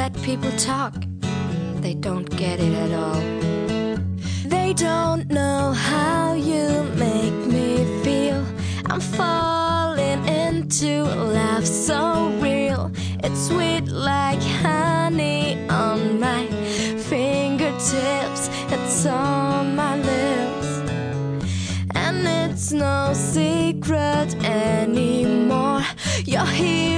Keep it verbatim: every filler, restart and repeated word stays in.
let people talk, they don't get it at all. They don't know how you make me feel. I'm falling into love so real. It's sweet like honey on my fingertips. It's on my lips, and it's no secret anymore. You're here